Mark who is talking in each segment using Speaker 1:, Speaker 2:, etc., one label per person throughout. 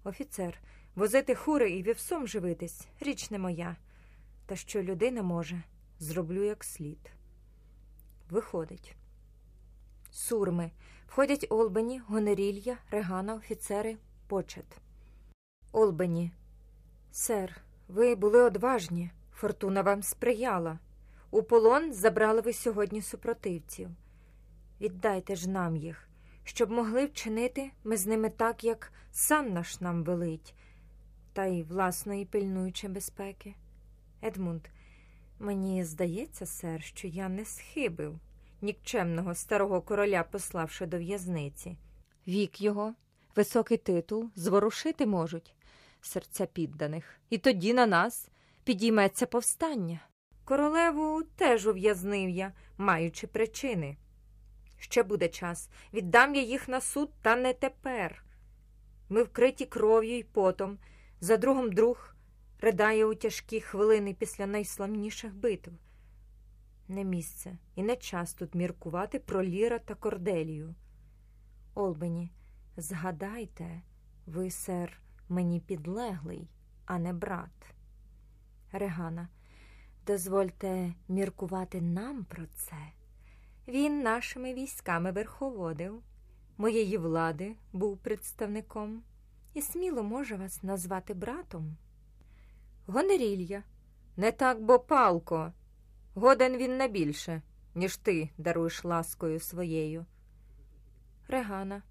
Speaker 1: Офіцер. Возити хури і вівсом живитись – річ не моя. Та що людина може, зроблю як слід. Виходить. Сурми. Входять Олбані, Гонерілья, Регана, офіцери, почет. Олбані. Сер, ви були одважні. Фортуна вам сприяла. У полон забрали ви сьогодні супротивців. Віддайте ж нам їх, щоб могли вчинити ми з ними так, як сан наш нам велить, та й власної пильнуючи безпеки. Едмунд. Мені здається, сер, що я не схибив, нікчемного старого короля пославши до в'язниці. Вік його, високий титул зворушити можуть серця підданих, і тоді на нас підійметься повстання. Королеву теж ув'язнив я, маючи причини. Ще буде час, віддам я їх на суд, та не тепер. Ми вкриті кров'ю й потом, за другом друг ридає у тяжкі хвилини після найславніших битв. Не місце і не час тут міркувати про Ліра та Корделію. Олбані, згадайте, ви, сер, мені підлеглий, а не брат. Регана, дозвольте міркувати нам про це. Він нашими військами верховодив, моєї влади був представником і сміло може вас назвати братом. Гонерілья. Не так, бо палко. Годен він на більше, ніж ти даруєш ласкою своєю. Регана.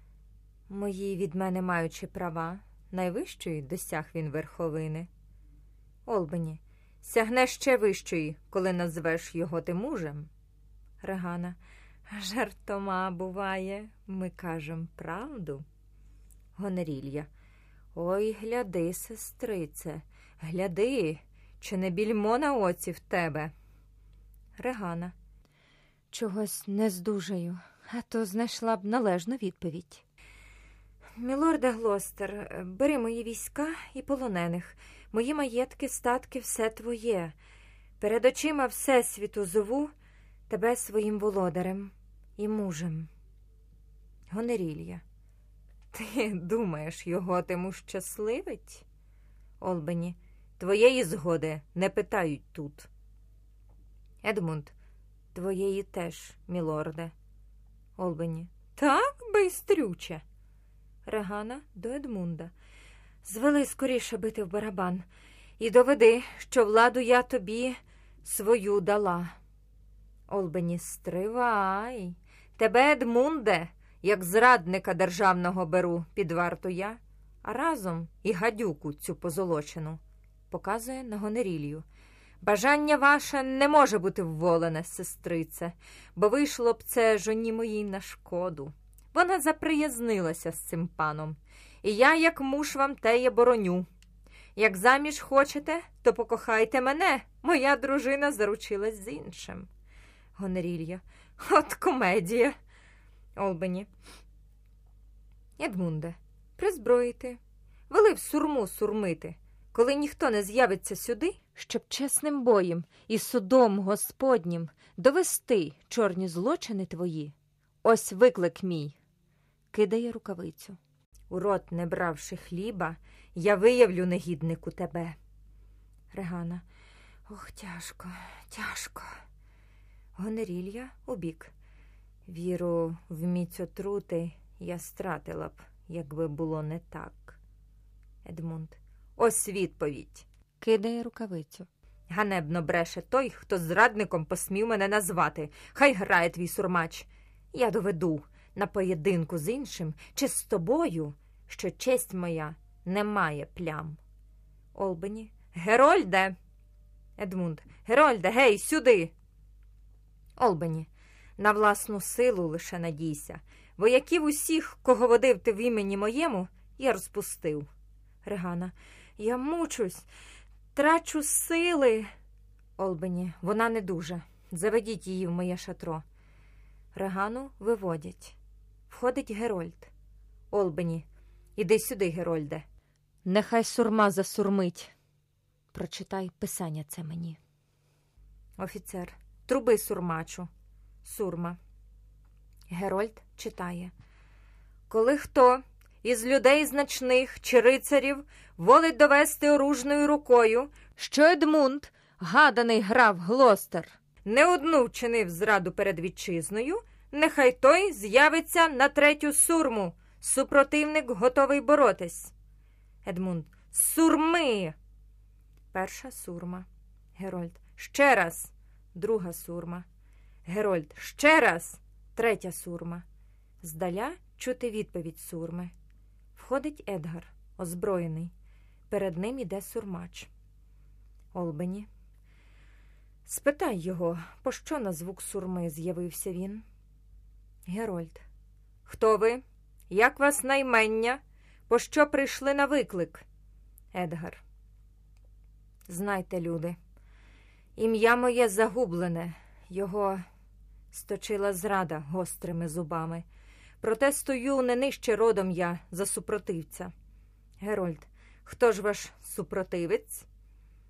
Speaker 1: Мої від мене маючи права, найвищої досяг він верховини. Олбані. Сягне ще вищої, коли назвеш його ти мужем. Регана. Жартома буває, ми кажем правду. Гонерілья. Ой, гляди, сестрице, гляди, чи не більмо на оці в тебе. Регана. Чогось не здужаю, а то знайшла б належну відповідь. Мілорде Глостер, бери мої війська і полонених. Мої маєтки, статки, все твоє. Перед очима Всесвіту зову тебе своїм володарем і мужем. Гонерілья. Ти думаєш, його тиму щасливить? Олбані. Твоєї згоди не питають тут. Едмунд. Твоєї теж, мілорде. Олбані. Так, байстрюче. Регана до Едмунда. Звели скоріше бити в барабан і доведи, що владу я тобі свою дала. Олбані. Стривай. Тебе, Едмунде, як зрадника державного беру під варту я, а разом і гадюку цю позолочену. Показує на Гонерілью. Бажання ваше не може бути вволене, сестрице, бо вийшло б це жоні моїй на шкоду. Вона заприязнилася з цим паном, і я, як муж, вам теє бороню. Як заміж хочете, то покохайте мене, моя дружина заручилась з іншим. Гонерілья. От комедія. Олбані. Едмунде. Призброїти. Вели в сурму сурмити, коли ніхто не з'явиться сюди, щоб чесним боєм і судом Господнім довести чорні злочини твої. Ось виклик мій. Кидає рукавицю. У рот не бравши хліба, я виявлю негіднику тебе. Регана. Ох, тяжко, тяжко. Гонерілья убік. Віру в міць отрути я стратила б, якби було не так. Едмунд. Ось відповідь. Кидає рукавицю. Ганебно бреше той, хто зрадником посмів мене назвати. Хай грає твій сурмач. Я доведу на поєдинку з іншим чи з тобою, що честь моя не має плям. Олбані. Герольде! Едмунд. Герольде, гей, сюди! Олбані. На власну силу лише надійся. Вояків усіх, кого водив ти в імені моєму, я розпустив. Регана. Я мучусь, трачу сили. Олбані. Вона не дуже. Заведіть її в моє шатро. Регану виводять. Входить Герольд. Олбані. Іди сюди, Герольде. Нехай сурма засурмить. Прочитай писання це мені. Офіцер. Труби сурмачу. Сурма. Герольд читає. Коли хто із людей значних чи рицарів волить довести оружною рукою, що Едмунд, гаданий граф Глостер, не одну вчинив зраду перед вітчизною, нехай той з'явиться на третю сурму. Супротивник готовий боротись. Едмунд. Сурми! Перша сурма. Герольд. Ще раз. Друга сурма. Герольд. Ще раз. Третя сурма. Здаля чути відповідь сурми. Входить Едгар, озброєний. Перед ним іде сурмач. Олбені. Спитай його, пощо на звук сурми з'явився він? Герольд. Хто ви? Як вас наймення? Пощо прийшли на виклик? Едгар. Знайте, люди, ім'я моє загублене, його сточила зрада гострими зубами. Проте стою не нижче родом я за супротивця. Герольд. Хто ж ваш супротивець?